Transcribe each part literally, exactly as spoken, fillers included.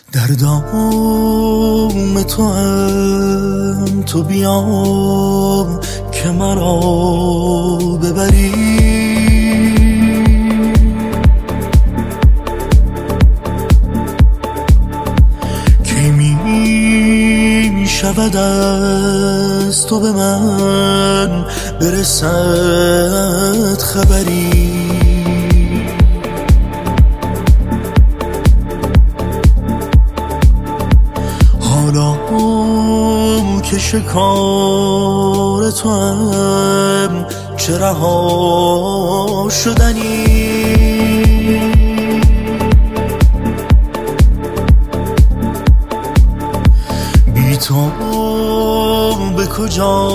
در دام تو هم تو بیام که مرا ببری، کی می شود از تو به من برسد خبری. حالا که شکار تو هم چه رها شدنی، بی تو به کجا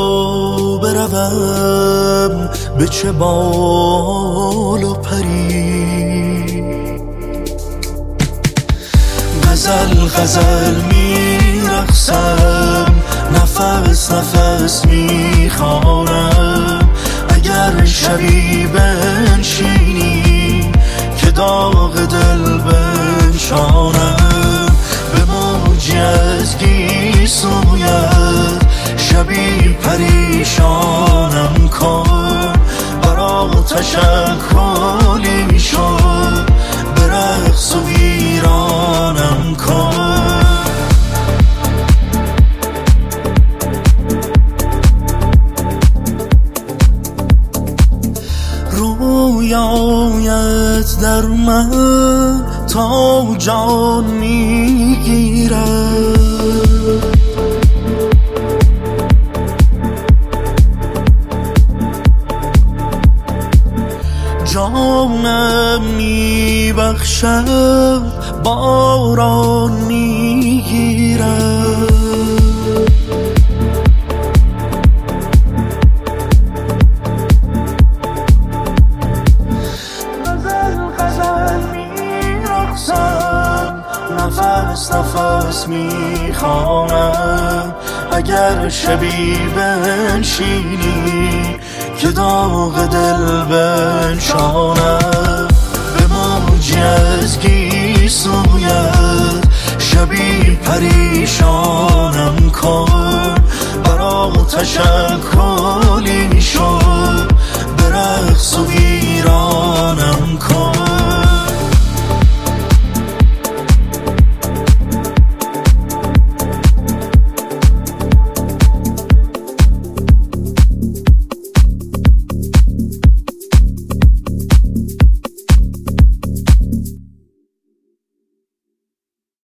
بروم، به چه بال و پری. غزل غزل میرقصم، نفس نفس میخوانم، اگر شبی بنشینی که داغ دل بنشانم. به موجی از گیسویت شبی پریشانم کن، برا تشکلی شد به رقص و ویرانم کن. رویایت در من تا جان میگیرد، جانم میبخشد باران میگیرد. نفس نفس میخوانم، اگر شبی بنشینی که داغ دل بنشانم. به موجی از گیسویت شبی پریشانم کن، برا تشکر